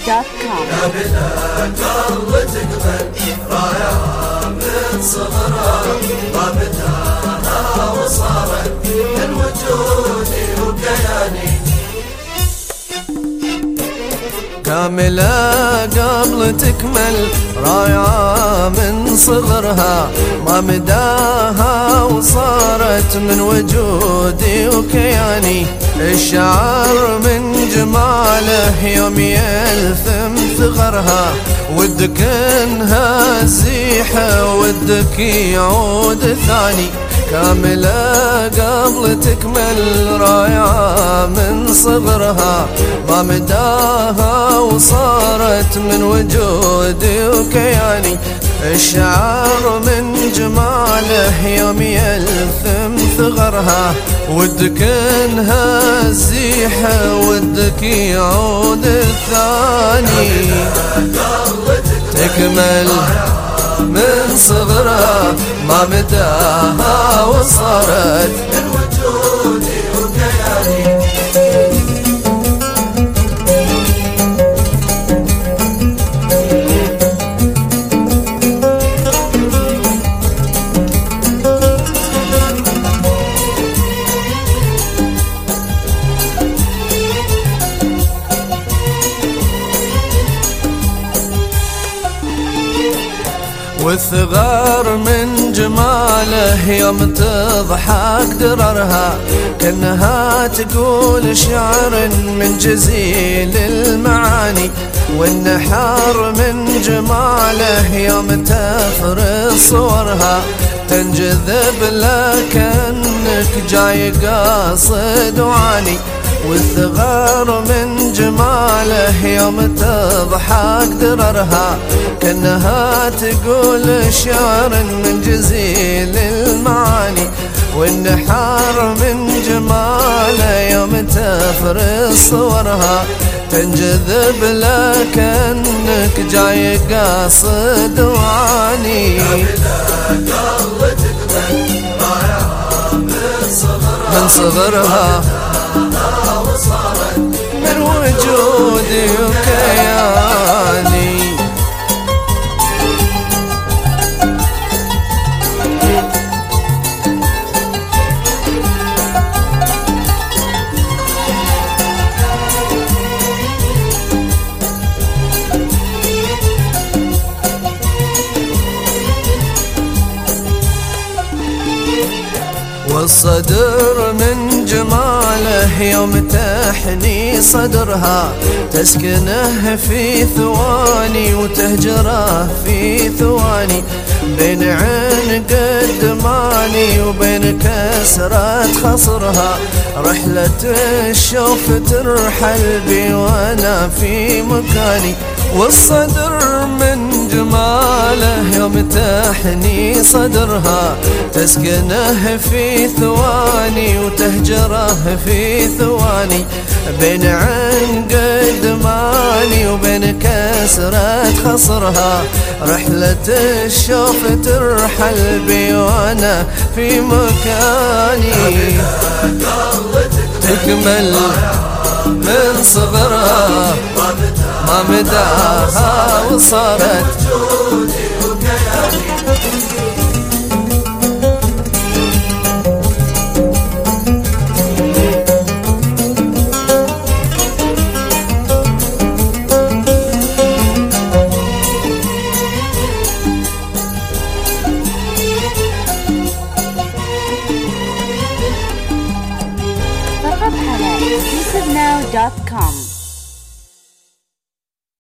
www.ssnow.com. قابلك الله تقبل راية من صغرها ما بداها وصارت من وجودي وكياني كاملة قبل تكمل راية من صغرها ما مداها وصارت من وجودي وكياني الشعر من جماله يوم يلثم ثغرها ودك انها زيحة ودك يعود ثاني كاملة قبل تكمل راية من صغرها ما مداها وصارت من وجودي وكياني الشعر من جماله يوم يلثم ثغرها ودك انها زيحة ودك يعود الثاني تكمل من صغرها ما مداها وصارت من وجودي وكياني والثغار من جماله يوم تضحك دررها كأنها تقول شعر من جزيل المعاني والنحار من جماله يوم تفرس صورها تنجذب لكنك جاي قاصد وعاني والثغار من جماله يوم تضحك دررها كأنها تقول شعر من جزيل المعاني والنحار من جماله يوم تفرس صورها تنجذب لكنك جاي قاصد وعاني من صغرها وصارت من وجودي وكياني والصدر من جماله يوم تحني صدرها تسكنه في ثواني وتهجره في ثواني بين عين قدماني وبين كسرة خصرها رحلة الشوف ترحل بي وانا في مكاني والصدر من جماله يوم تحني صدرها تسكنه في ثواني وتهجره في ثواني بين عين قدماني وبين كسرة خصرها رحلة الشوف ترحل بي وانا في مكاني تكمل من صغرها ما مداها وصارت وجودي وكياني فقط على ssnow.com.